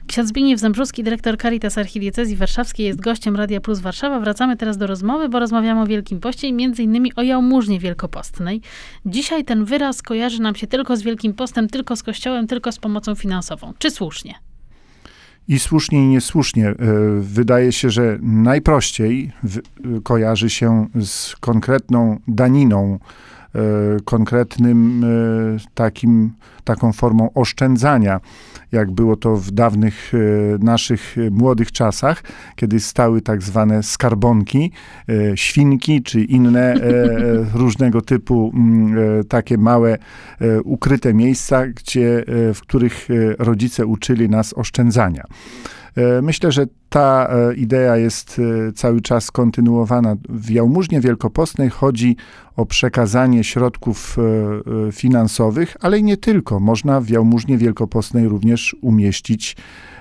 Ksiądz Zbigniew Zembrowski, dyrektor Caritas Archidiecezji Warszawskiej, jest gościem Radia Plus Warszawa. Wracamy teraz do rozmowy, bo rozmawiamy o Wielkim Poście i między innymi o jałmużnie wielkopostnej. Dzisiaj ten wyraz kojarzy nam się tylko z Wielkim Postem, tylko z Kościołem, tylko z pomocą finansową. Czy słusznie? I słusznie, i niesłusznie. Wydaje się, że najprościej kojarzy się z konkretną daniną, konkretnym taką formą oszczędzania, jak było to w dawnych naszych młodych czasach, kiedy stały tak zwane skarbonki, świnki, czy inne różnego typu takie małe, ukryte miejsca, w których rodzice uczyli nas oszczędzania. Myślę, że ta idea jest cały czas kontynuowana. W jałmużnie wielkopostnej chodzi o przekazanie środków finansowych, ale i nie tylko. Można w jałmużnie wielkopostnej również umieścić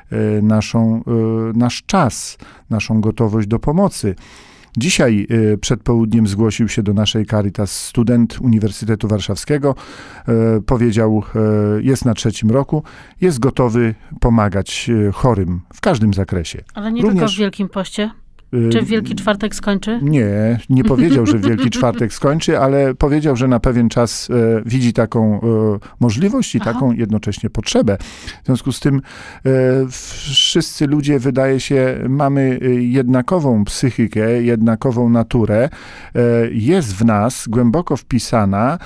nasz czas, naszą gotowość do pomocy. Dzisiaj przed południem zgłosił się do naszej Caritas student Uniwersytetu Warszawskiego. Powiedział, jest na 3. roku, jest gotowy pomagać chorym w każdym zakresie. Ale nie tylko w Wielkim Poście? Czy w Wielki Czwartek skończy? Nie powiedział, że w Wielki Czwartek skończy, ale powiedział, że na pewien czas widzi taką możliwość i taką jednocześnie potrzebę. W związku z tym wszyscy ludzie, wydaje się, mamy jednakową psychikę, jednakową naturę. Jest w nas głęboko wpisana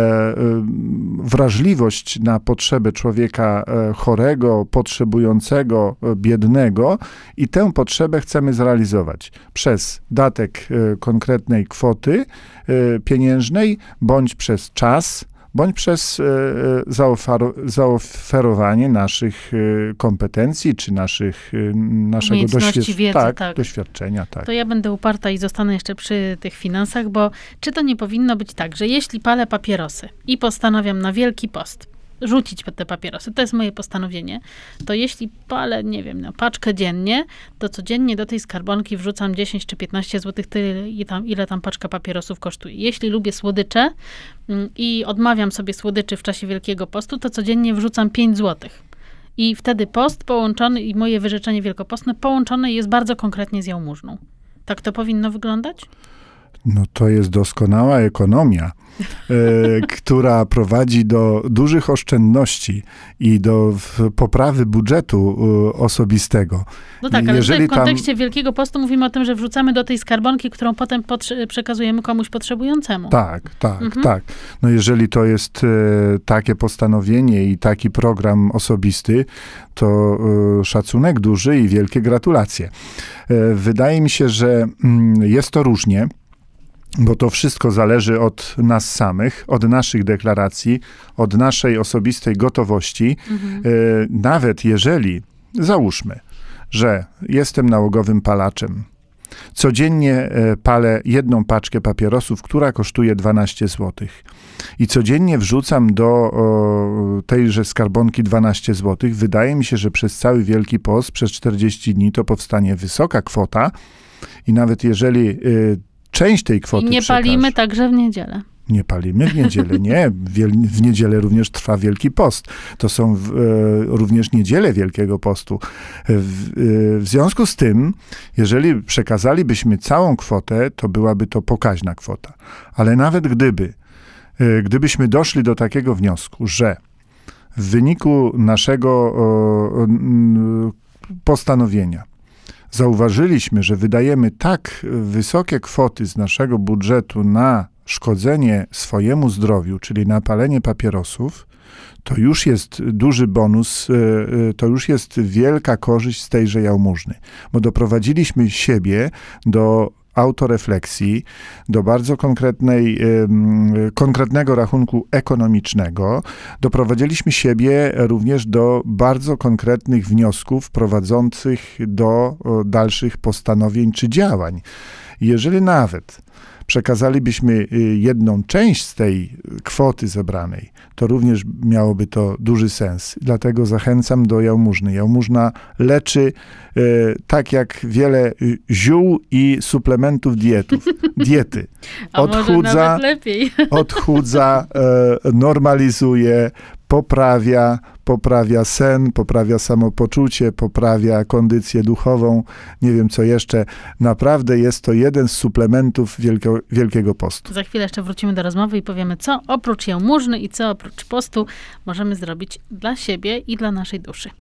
wrażliwość na potrzebę człowieka chorego, potrzebującego, biednego i tę potrzebę chcemy zrealizować przez datek konkretnej kwoty pieniężnej, bądź przez czas, bądź przez zaoferowanie naszych kompetencji, czy naszego doświadczenia. Tak. To ja będę uparta i zostanę jeszcze przy tych finansach, bo czy to nie powinno być tak, że jeśli palę papierosy i postanawiam na Wielki Post rzucić te papierosy, to jest moje postanowienie, to jeśli palę, nie wiem, na paczkę dziennie, to codziennie do tej skarbonki wrzucam 10 czy 15 zł, tyle, ile tam paczka papierosów kosztuje. Jeśli lubię słodycze i odmawiam sobie słodyczy w czasie Wielkiego Postu, to codziennie wrzucam 5 zł. I wtedy post połączony i moje wyrzeczenie wielkopostne połączone jest bardzo konkretnie z jałmużną. Tak to powinno wyglądać? No to jest doskonała ekonomia, która prowadzi do dużych oszczędności i do poprawy budżetu osobistego. No tak, ale tutaj w kontekście Wielkiego Postu mówimy o tym, że wrzucamy do tej skarbonki, którą potem przekazujemy komuś potrzebującemu. Tak. No jeżeli to jest takie postanowienie i taki program osobisty, to szacunek duży i wielkie gratulacje. Wydaje mi się, że jest to różnie, bo to wszystko zależy od nas samych, od naszych deklaracji, od naszej osobistej gotowości. Nawet jeżeli, załóżmy, że jestem nałogowym palaczem, codziennie palę 1 paczkę papierosów, która kosztuje 12 zł. I codziennie wrzucam do tejże skarbonki 12 zł. Wydaje mi się, że przez cały Wielki Post, przez 40 dni to powstanie wysoka kwota. I nawet jeżeli część tej kwoty I nie palimy także w niedzielę. Nie palimy w niedzielę, nie. W niedzielę również trwa Wielki Post. To są również niedziele Wielkiego Postu. W związku z tym, jeżeli przekazalibyśmy całą kwotę, to byłaby to pokaźna kwota. Ale nawet gdybyśmy doszli do takiego wniosku, że w wyniku naszego postanowienia zauważyliśmy, że wydajemy tak wysokie kwoty z naszego budżetu na szkodzenie swojemu zdrowiu, czyli na palenie papierosów, to już jest duży bonus, to już jest wielka korzyść z tejże jałmużny, bo doprowadziliśmy siebie do autorefleksji, do bardzo konkretnego rachunku ekonomicznego. Doprowadziliśmy siebie również do bardzo konkretnych wniosków prowadzących do dalszych postanowień czy działań. Jeżeli nawet przekazalibyśmy 1 część z tej kwoty zebranej, to również miałoby to duży sens. Dlatego zachęcam do jałmużny. Jałmużna tak jak wiele ziół i suplementów diety. A może nawet lepiej. Odchudza, normalizuje, poprawia sen, poprawia samopoczucie, poprawia kondycję duchową, nie wiem co jeszcze. Naprawdę jest to jeden z suplementów Wielkiego Postu. Za chwilę jeszcze wrócimy do rozmowy i powiemy, co oprócz jałmużny i co oprócz postu możemy zrobić dla siebie i dla naszej duszy.